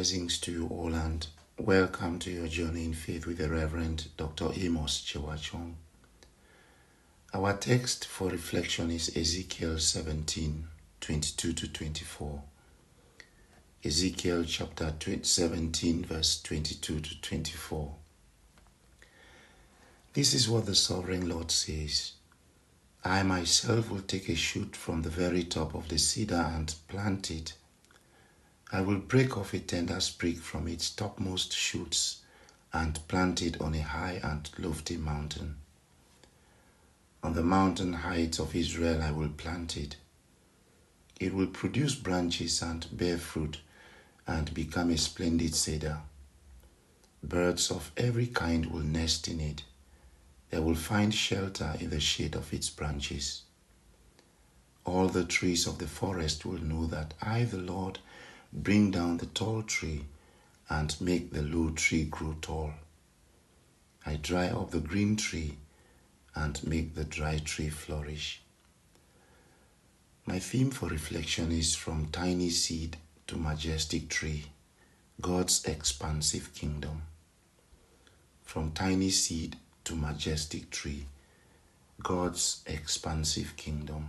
Blessings to you all and welcome to your journey in faith with the Reverend Dr. Amos Chewachong. Our text for reflection is Ezekiel 17:22-24. Ezekiel chapter 17 verse 22-24. This is what the Sovereign Lord says. I myself will take a shoot from the very top of the cedar and plant it. I will break off a tender sprig from its topmost shoots and plant it on a high and lofty mountain. On the mountain heights of Israel I will plant it. It will produce branches and bear fruit and become a splendid cedar. Birds of every kind will nest in it. They will find shelter in the shade of its branches. All the trees of the forest will know that I, the Lord, bring down the tall tree and make the low tree grow tall. I dry up the green tree and make the dry tree flourish. My theme for reflection is from tiny seed to majestic tree, God's expansive kingdom. From tiny seed to majestic tree, God's expansive kingdom.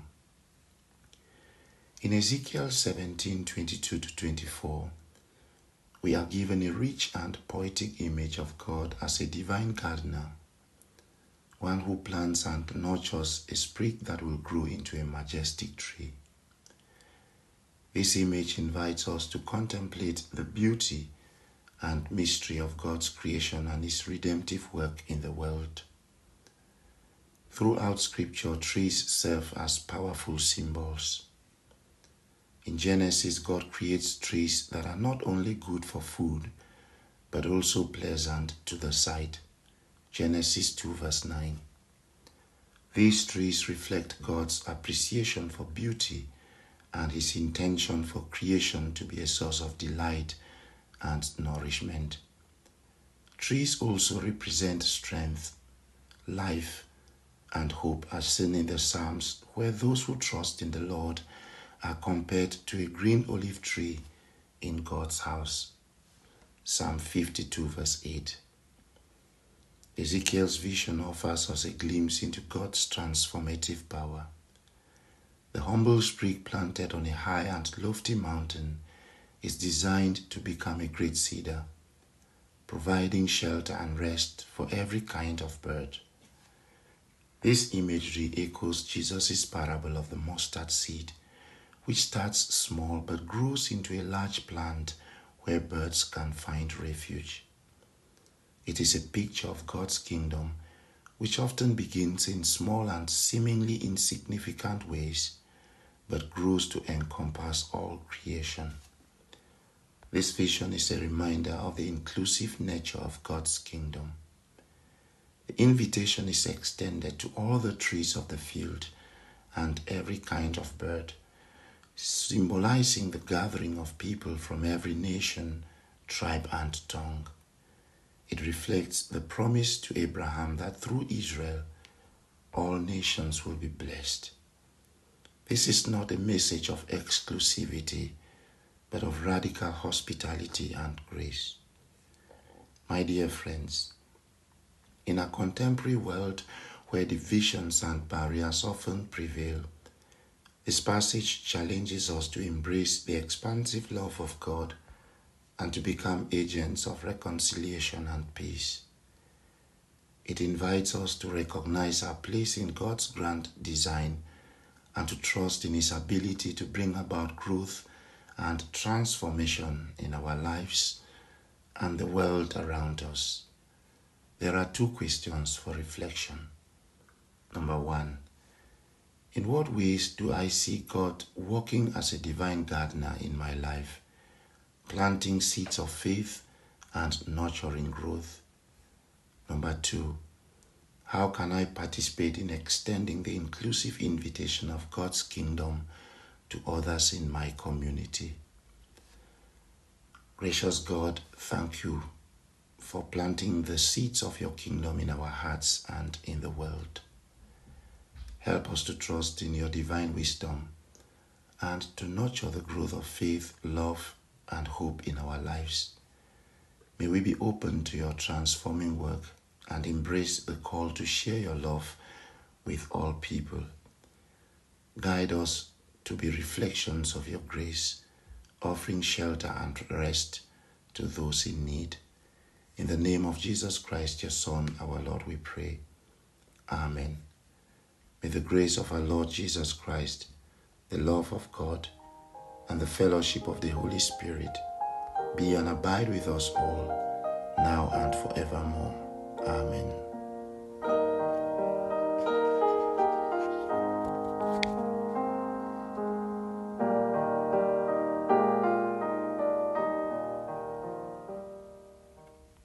In Ezekiel 17:22-24, we are given a rich and poetic image of God as a divine gardener, one who plants and nurtures a sprig that will grow into a majestic tree. This image invites us to contemplate the beauty and mystery of God's creation and His redemptive work in the world. Throughout Scripture, trees serve as powerful symbols. In Genesis, God creates trees that are not only good for food, but also pleasant to the sight. Genesis 2 verse 9. These trees reflect God's appreciation for beauty and His intention for creation to be a source of delight and nourishment. Trees also represent strength, life, and hope, as seen in the Psalms, where those who trust in the Lord are compared to a green olive tree in God's house. Psalm 52 verse 8. Ezekiel's vision offers us a glimpse into God's transformative power. The humble sprig planted on a high and lofty mountain is designed to become a great cedar, providing shelter and rest for every kind of bird. This imagery echoes Jesus' parable of the mustard seed, which starts small but grows into a large plant where birds can find refuge. It is a picture of God's kingdom, which often begins in small and seemingly insignificant ways, but grows to encompass all creation. This vision is a reminder of the inclusive nature of God's kingdom. The invitation is extended to all the trees of the field and every kind of bird, symbolizing the gathering of people from every nation, tribe, and tongue. It reflects the promise to Abraham that through Israel, all nations will be blessed. This is not a message of exclusivity, but of radical hospitality and grace. My dear friends, in a contemporary world where divisions and barriers often prevail, this passage challenges us to embrace the expansive love of God and to become agents of reconciliation and peace. It invites us to recognize our place in God's grand design and to trust in His ability to bring about growth and transformation in our lives and the world around us. There are two questions for reflection. Number one, in what ways do I see God working as a divine gardener in my life, planting seeds of faith and nurturing growth? Number two, how can I participate in extending the inclusive invitation of God's kingdom to others in my community? Gracious God, thank you for planting the seeds of your kingdom in our hearts and in the world. Help us to trust in your divine wisdom and to nurture the growth of faith, love, and hope in our lives. May we be open to your transforming work and embrace the call to share your love with all people. Guide us to be reflections of your grace, offering shelter and rest to those in need. In the name of Jesus Christ, your Son, our Lord, we pray. Amen. May the grace of our Lord Jesus Christ, the love of God, and the fellowship of the Holy Spirit be and abide with us all, now and forevermore. Amen.